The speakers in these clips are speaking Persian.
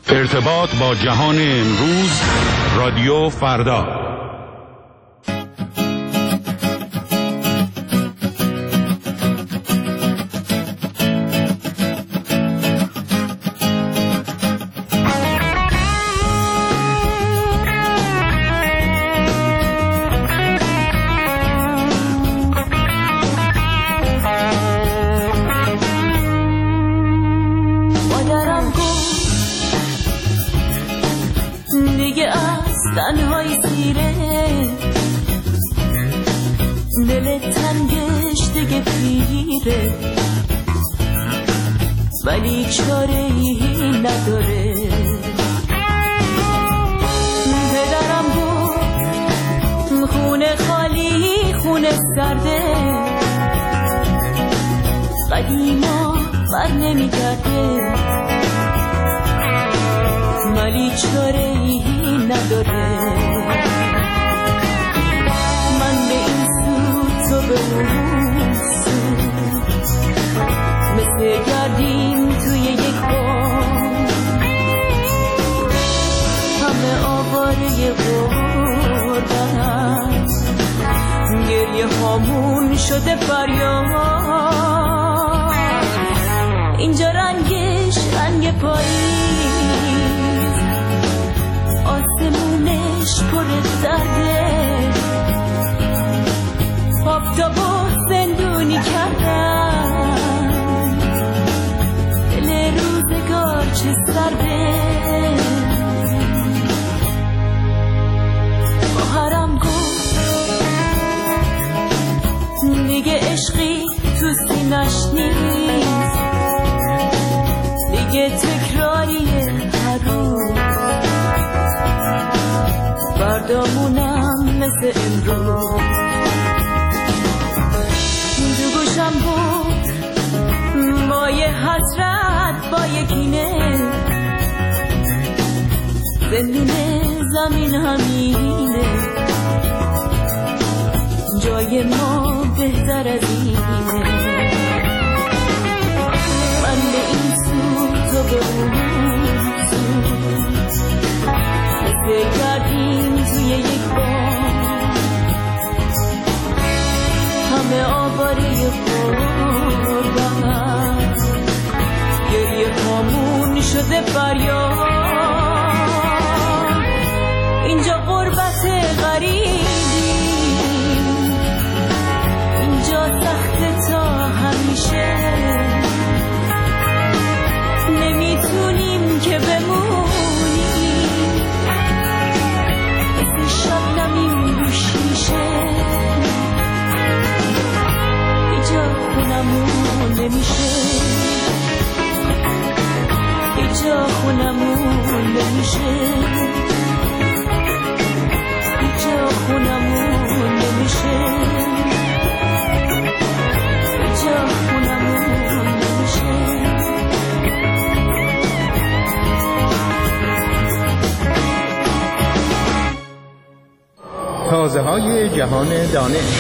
ارتباط با جهان امروز، رادیو فردا. تنهای سیره دل تنگش دیگه پیره، ولی چاره ای نداره. پدرم بود خونه خالی خونه سرده، قدیما بر نمیگرده، ولی چاره ای نداره. من به این سو تو به اون سو، مثل گردیم توی یک بام، همه آواره غربت، گریه هامون شده فریاد. اینجا رنگش رنگ پاییز، آسمونش پر درده، آفتابو زندونی کردن، دل روزگار چه سرده. خواهرم گفت دیگه عشقی تو سینش نیست، دیگه تکراریه هر روز، فردامونم مثل امروز. دو گوشم بود با یه حسرت با یه کینه، زندون زمین همینه، جای ما بهتر از اینه. من به این سو تو به اون سو، مثل گردیم توی یک بام، همه آواره غربت، گریه هامون شده فریاد. اینجا غربت غریبی، اینجا سخت تا همیشه، نمیتونیم که بمونیم، مثل شبنمیم رو شیشه. اینجا خونمون نمیشه، اینجا خونمون نمیشه، اینجا خونمون نمیشه، اینجا خونمون نمیشه. تازه های جهان دانش.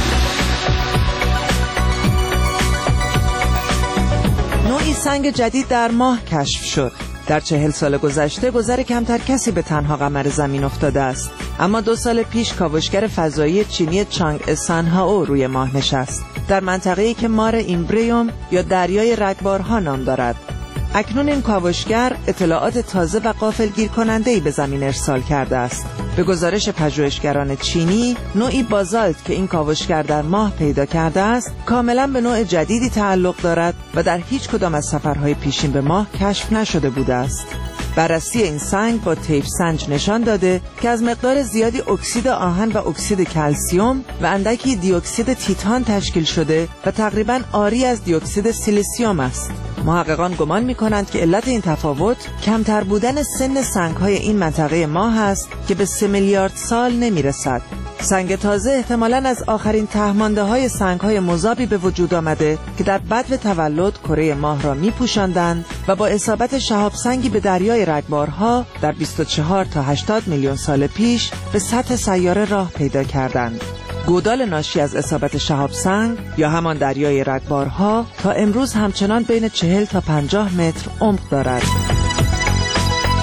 نوعی سنگ جدید در ماه کشف شد. در 40 سال گذشته گذر کمتر کسی به تنها قمر زمین افتاده است، اما 2 سال پیش کاوشگر فضایی چینی چانگ سنهائو روی ماه نشست، در منطقه‌ای که مار ایمبریوم یا دریای رگبارها نام دارد. اکنون این کاوشگر اطلاعات تازه و غافلگیر کننده‌ای به زمین ارسال کرده است. به گزارش پژوهشگران چینی، نوعی بازالت که این کاوشگر در ماه پیدا کرده است، کاملا به نوع جدیدی تعلق دارد و در هیچ کدام از سفرهای پیشین به ماه کشف نشده بوده است. بررسی این سنگ با تیپ سنج نشان داده که از مقدار زیادی اکسید آهن و اکسید کلسیم و اندکی دی اکسید تیتان تشکیل شده و تقریباً عاری از دی اکسید سیلیسیوم است. محققان گمان می‌کنند که علت این تفاوت کمتر بودن سن سنگ‌های این منطقه ماه است که به 3 میلیارد سال نمی‌رسد. سنگ تازه احتمالاً از آخرین ته‌مانده‌های سنگ‌های مذابی به وجود آمده که در بدو تولد کره ماه را می‌پوشاندند و با اصابت شهاب سنگی به دریای رگبارها در 24 تا 80 میلیون سال پیش به سطح سیاره راه پیدا کردند. گودال ناشی از اصابت شهاب سنگ یا همان دریای رگبارها تا امروز همچنان بین 40 تا 50 متر عمق دارد.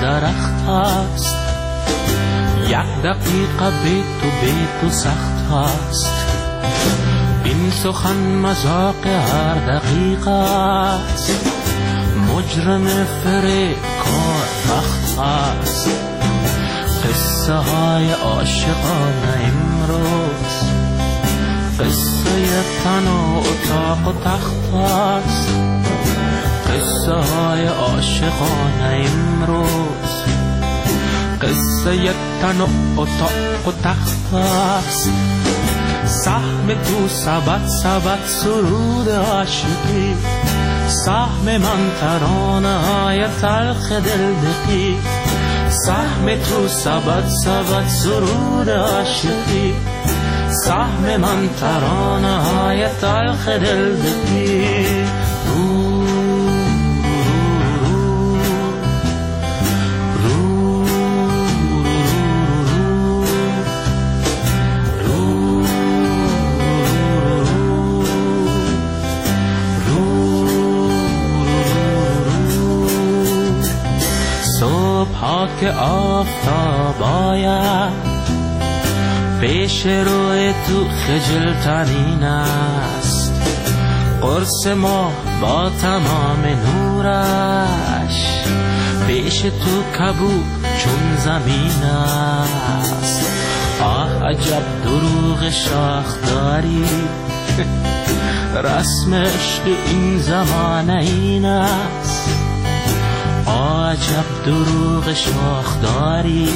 درخت است، یک دقیقه به تو سخت است. این سخن مذاق هر دقیقه است، مجرم فریبکار بخت است. قصه های عاشقانه امروز، قصه تن و اتاق و تخت است. قصه های عاشقانه امروز، قصه تن و اتاق و تخت است. سهم تو سبد سرود عاشقی، سهم من ترانه های تلخ دلدقی. سهم تو سبد سرود عاشقی، سهم من ترانه های تلخ دلدقی. که آفتاب آید پیش روی تو خجل ترین است. قرص ما با تمام نورش پیش تو کبود چون زمین است. آه عجب دروغ شاخ داری، رسم عشق این زمانه این است. عجب دروغ شاخ داری،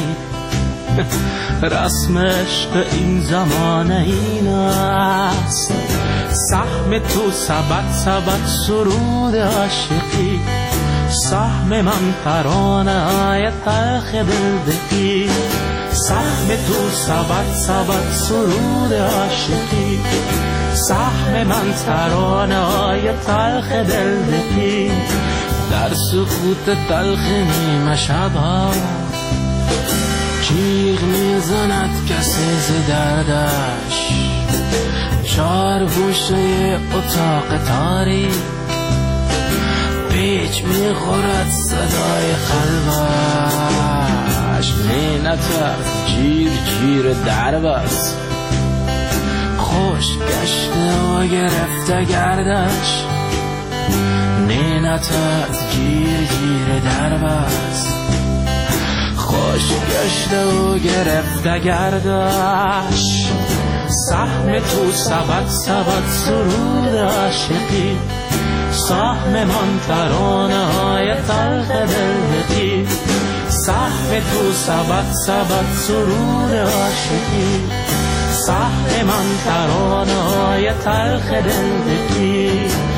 رسم عشق این زمانه این است. سهم تو سبد سرود عاشقی، سهم من ترانه های تلخ دلدقی. سهم تو سبد سرود عاشقی، سهم من ترانه های تلخ دلدقی. در سکوت تلخ نیمه شبها جیغ میزند کسی ز دردش. چار گوشه اتاق تاریک پیچ میخورد صدای قلبش. نه نترس جیر درب است، خوش گشته و گرفته گردش. نه نترس جیر درب است، خوش گشته و گرفته گردش. سهم تو سبد سرود عاشقی، سهم من ترانه های تلخ دلدقی. سهم تو سبد سرود عاشقی، سهم من ترانه های تلخ دلدقی.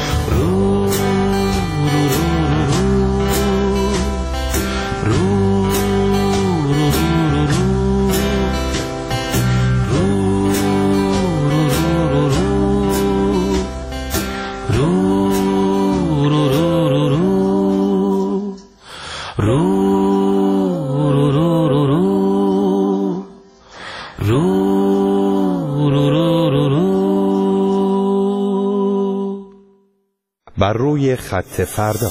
بر روی خط فردا.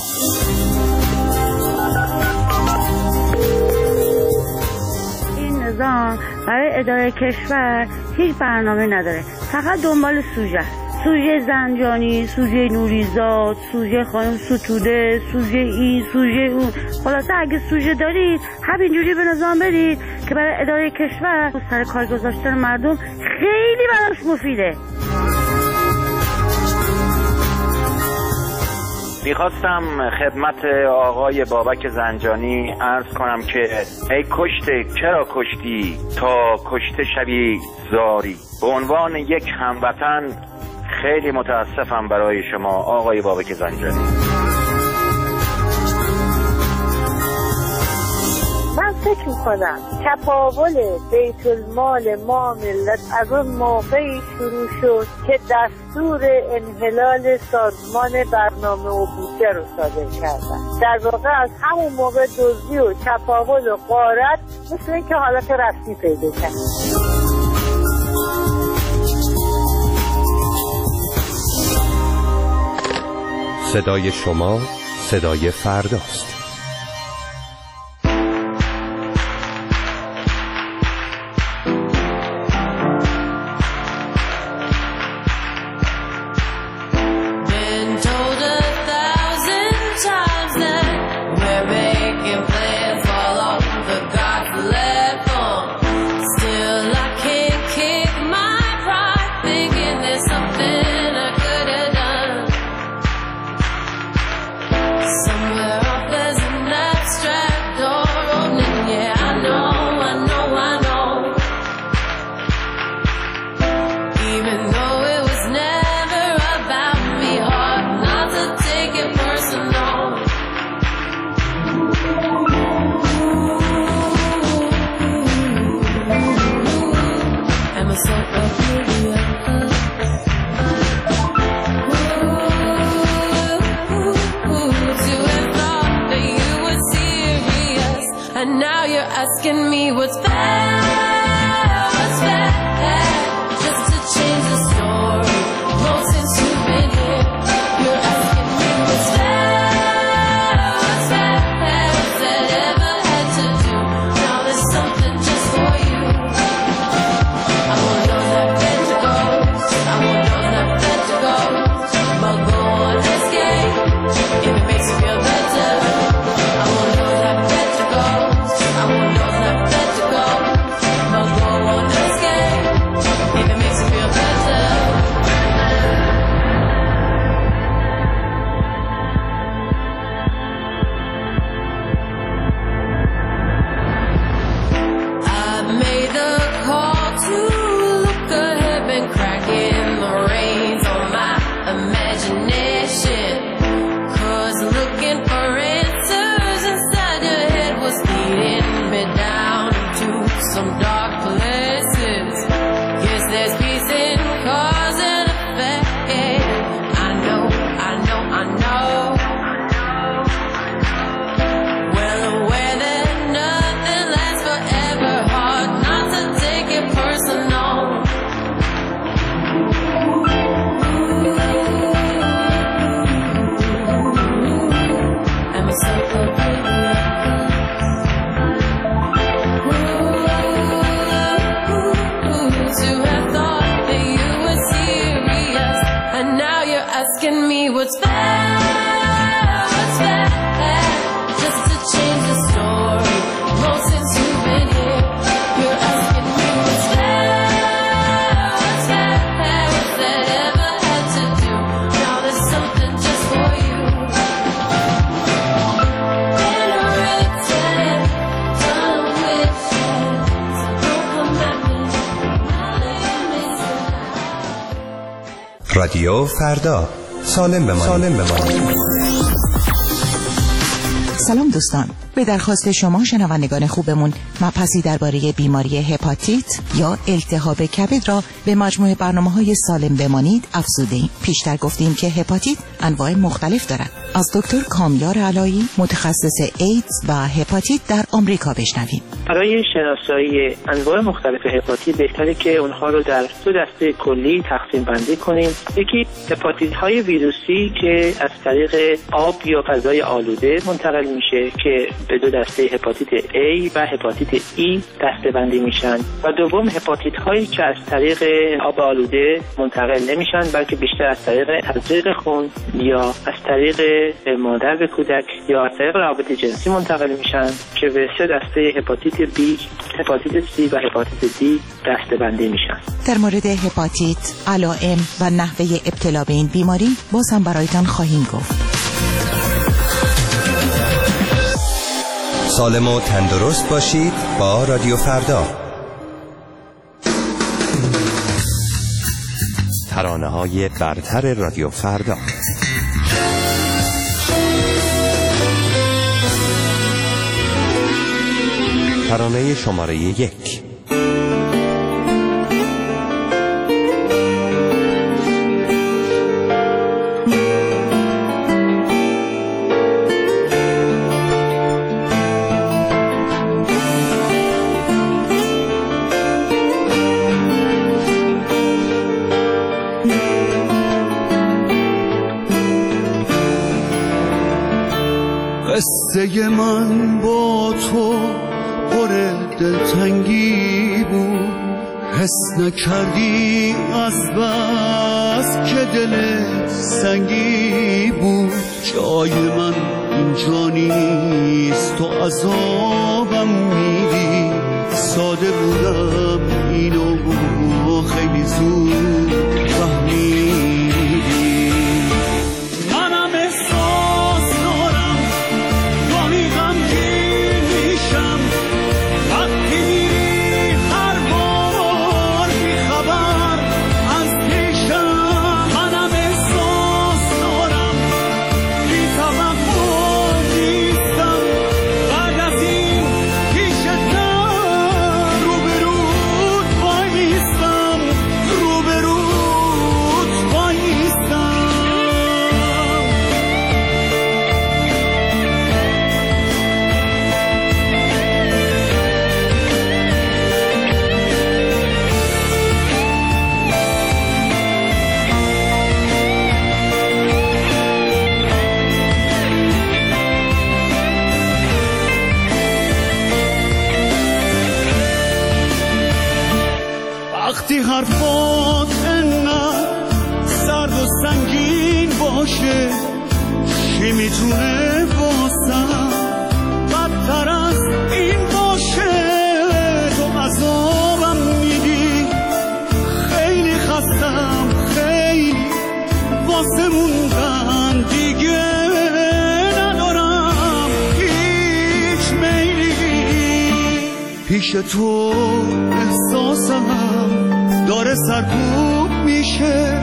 این نظام برای اداره کشور هیچ برنامه نداره، فقط دنبال سوژه زنجانی، سوژه نوریزاد، سوژه خانم ستوده، سوژه این، سوژه اون. خلاصه اگه سوژه دارید همینجوری به نظام برید که برای اداره کشور سر کار گذاشتن مردم خیلی براش مفیده. میخواستم خدمت آقای بابک زنجانی عرض کنم که ای کشته چرا کشتی تا کشته شوی زاری. به عنوان یک هموطن خیلی متاسفم برای شما آقای بابک زنجانی. من فکر میکنم تپاول بیت المال ما ملت از اون موقعی شروع شد که دستور انحلال سازمان برنامه و بودجه رو صادر کردن. در واقع از همون موقع دزدی و تپاول و غارت مثل این که حالت رسمی پیدا کرد. صدای شما صدای فرداست. And now you're asking me what's fair, what's fair, just to change the story. Well, since you've been here, you're asking me what's fair, what's fair, what's that ever had to do? Now there's something just for you. I won't know that bed to go, I won't know that bed to go, but go on, escape, if it makes you feel better. I won't know that bed to go, I won't know that bed to go, but go on, escape, if it makes you feel better. I've made the call to look ahead, been cracking the reins on my imagination, 'cause looking for answers inside your head was leading me down to some dark places. Yes, there's peace in cause and effect. I know, I know, I know. Well aware that nothing lasts forever. Hard not to take it personal. I'm a sucker for to have thought that you were serious, and now you're asking me what's fair, what's fair, just to change the story. Well, since you've been here, you're asking me what's fair, what's fair, what's that ever had to do? Now there's something just for you. Been already said, done with it, so don't come at me. رادیو فردا، سالم بمانید. سلام دوستان، به درخواست شما شنوندگان خوبمون مبحثی درباره بیماری هپاتیت یا التهاب کبد را به مجموعه برنامه‌های سالم بمانید افزوده‌ایم. پیشتر گفتیم که هپاتیت انواع مختلف دارد. از دکتر کامیار علایی متخصص ایدز و هپاتیت در آمریکا بشنویم. برای شناسایی انواع مختلف هپاتیت بهتره که اونها رو در دو دسته کلی تقسیم بندی کنیم. یکی هپاتیت های ویروسی که از طریق آب یا غذای آلوده منتقل میشه که به دو دسته هپاتیت A و هپاتیت E دسته بندی میشن، و دوم هپاتیت هایی که از طریق آب آلوده منتقل نمیشن بلکه بیشتر از طریق تزریق خون یا از طریق مادر به کودک یا از طریق روابط جنسی منتقل میشن که به سه دسته هپاتیت B، هپاتیت C و هپاتیت D دسته بندی میشن. در مورد هپاتیت، علائم و نحوه ابتلا به این بیماری باز هم برایتان خواهیم گفت. سالم و تندرست باشید با رادیو فردا. ترانه‌های برتر رادیو فردا. ترانه شماره 1. قصه من با تو پر دلتنگی بود، حس نکردی از بس که دل سنگی بود. جای من اینجا نیست، تو عذابم میدی. ساده بودم اینو خیلی زود فهمیدی. منم احساس دارم گاهی غمگین میشم وقتی میری هر بار بیخبر از پیشم. منم احساس دارم بی توقع نیستم بعد از این پیشتم روبرود وایستم. باشه چی میتونه واسم بدتر از این باشه. تو عذابم میدی خیلی خستم خیلی واسه موندن دیگه ندارم هیچ میلی. پیش تو احساسم داره سرکوب میشه.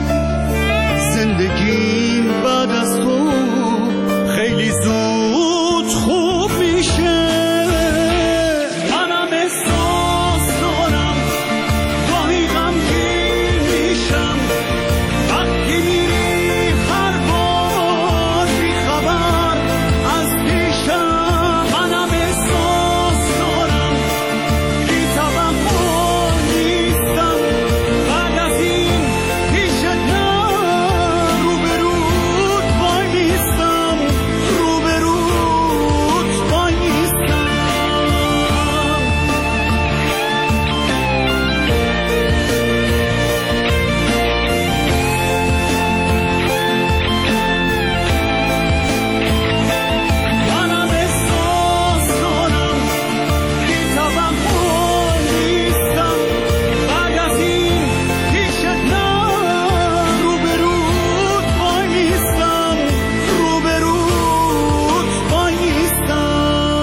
زندگیم بعد از تو خیلی زود خوب میشه. منم احساس دارم گاهی غمگین میشم وقتی میری هر بار بیخبر از پیشم. منم احساس دارم بی توقع نیستم بعد از این پیشت نه روبروت وای نیستم روبروت وای نیستم. منم احساس دارم بی توقع نیستم بعد از این پیشت نه روبروت وای نیستم روبروت وای نیستم.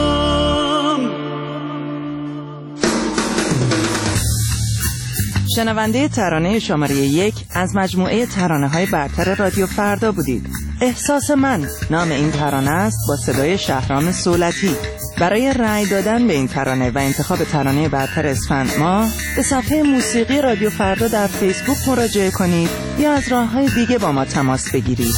شنونده ترانه شماره 1 از مجموعه ترانه‌های برتر رادیو فردا بودید. احساس من نام این ترانه است با صدای شهرام صولتی. برای رأی دادن به این ترانه و انتخاب ترانه برتر اسفند ماه به صفحه موسیقی رادیو فردا در فیسبوک مراجعه کنید یا از راه‌های دیگه با ما تماس بگیرید.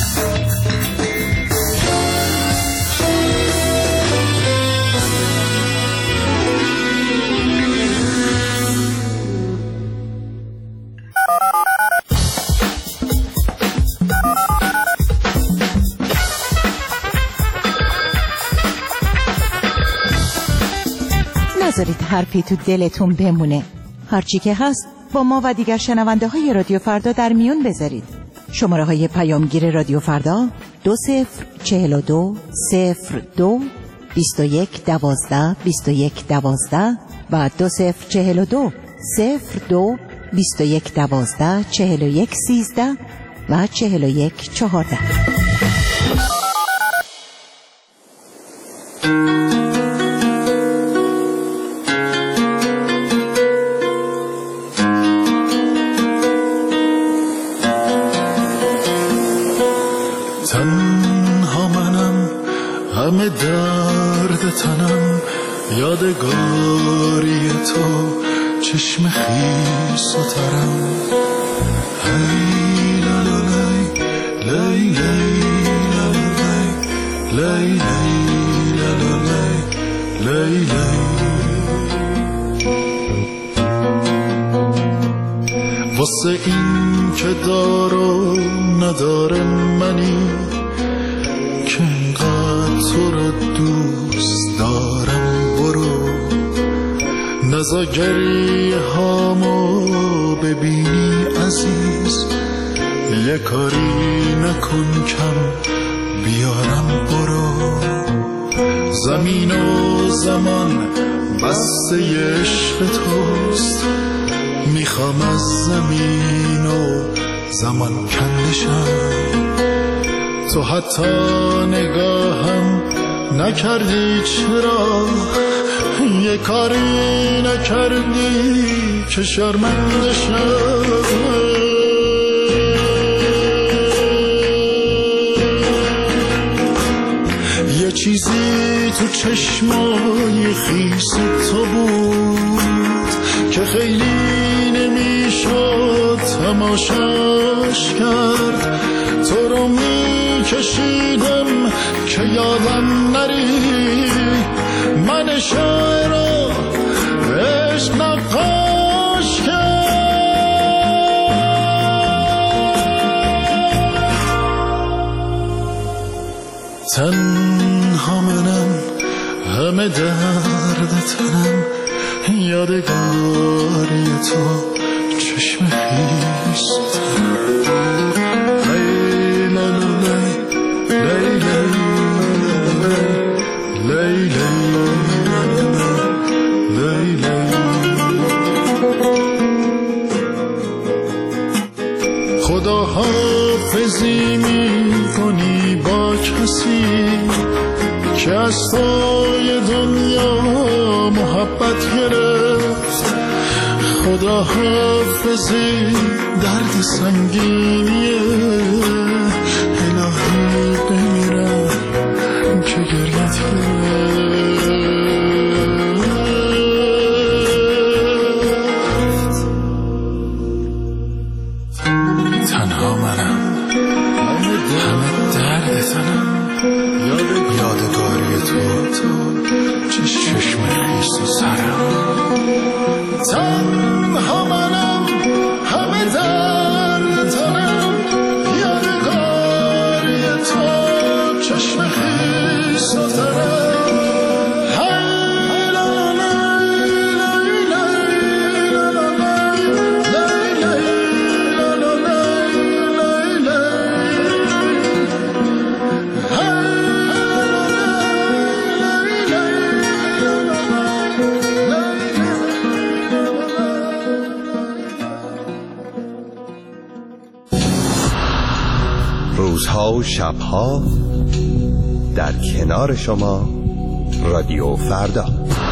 نذارید حرفی تو دلتون بمونه. هرچی که هست با ما و دیگر شنونده های رادیو فردا در میون بذارید. شماره های پیامگیر رادیو فردا 2042 02 21 12 21 12 و 2042 02 21 12 41 13 و 41 14. تنها منم همه درد تنم یادگاری تو چشم خیس و ترم. هی لا لا لای لای لای لای لای لای لای. واسه این که دار و نداره منی که اینقدر تو رو دوست دارم برو. نزا گریه هامو ببینی عزیز یه کاری نکن کم بیارم برو. زمین و زمان بسته عشق توست میخوام از زمین و زمان کندشم. تو حتی نگاهم نکردی چرا یه کاری نکردی که شرمنده شم. یه چیزی تو چشمای خیس تو بود که خیلی نمیشد تماشاش کرد. تو رو میکشیدم که یادم نری من شاعر رو عشق نقاش کرد. تنها منم همه درد تنم یادگاری تو چشم خیس تنم. ای لا لا لای خداحافظی می‌کنی با کسی که از توی دنیا محبت گرفت. خداحافظی درد سنگینیه، الهی بمیرم که گریت گرفت. تنها منم، همه درد تنم، یادگاری تو چشم خیس و سرم. تنها منم، همه درد تنم، یادگاری تو چشم خیس و سرم. روزها و شبها در کنار شما رادیو فردا.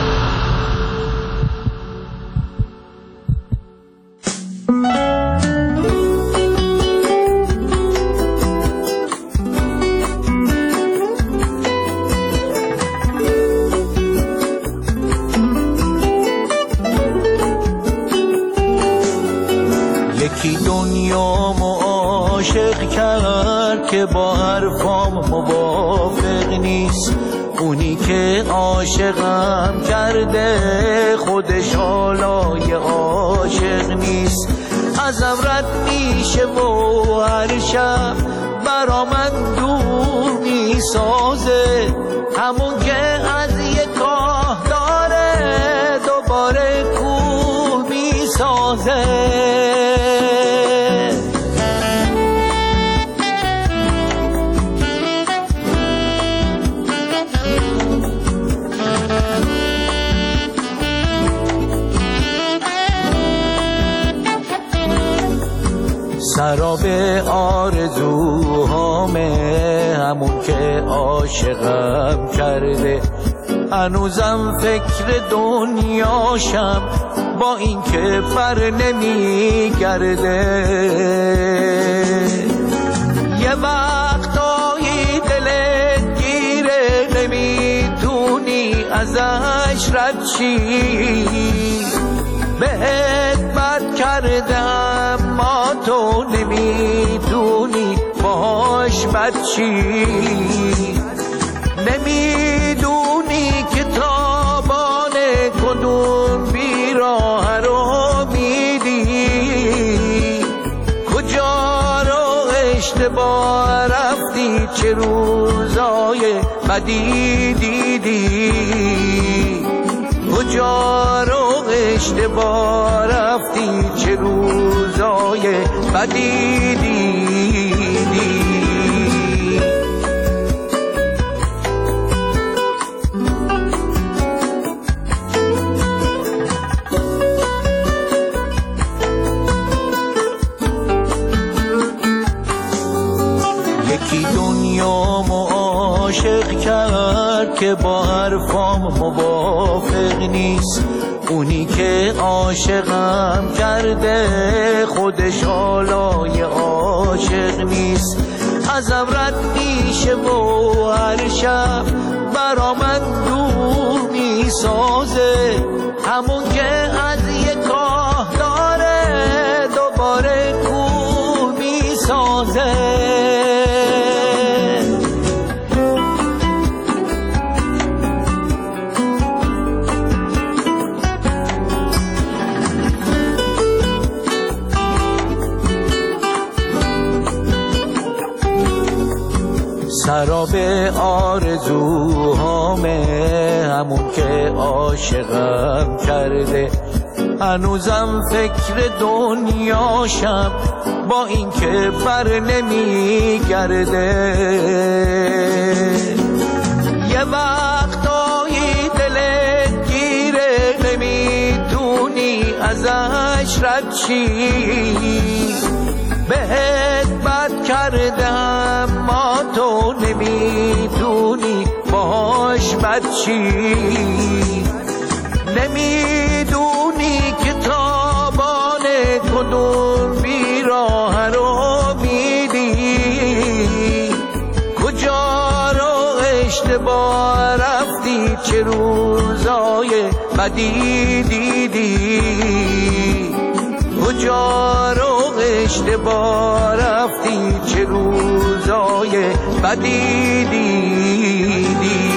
یکی دنیا عاشق کرد که با حرفام موافق نیست. اونی که عاشقم کرده خودش حالای عاشق نیست. ازم رد میشه و هر شب برا من دور میسازه. همون که از یک کاه داره دوباره کوه میسازه. سراب آرزوهامه همون که عاشقم کرده. هنوزم فکر دنیاشم با این که بر نمیگرده. یه وقتایی دلت گیره نمیتونی ازش رد شی. بهت بد کردم ما تو نمیدونی باش بد چی. نمیدونی که تابان کدوم بیراه رو میدی. کجا رو اشتباه رفتی چه روزای بدی دیدی. کجا رو اشتباه رفتی چه روزای بدی دیدی. یکی دنیا عاشق کرد که با حرفام موافق نیست. اونی که عاشقم کرده خودش حالای عاشق نیست. ازم رد میشه و هر شب برا من دور میسازه. همون که از یک کاه داره دوباره کوه میسازه. سراب آرزوهامه همون که عاشقم کرده. هنوزم فکر دنیاشم با این که بر نمیگرده. یه وقتایی دلت گیره نمیتونی ازش رد شی. بهت چی نمیدونی که تابان کدوم بیراه رو میدی کجا رو اشتباه رفتی چه روزای بدی دیدی کجا رو اشتباه رفتی چه روزای بدی دیدی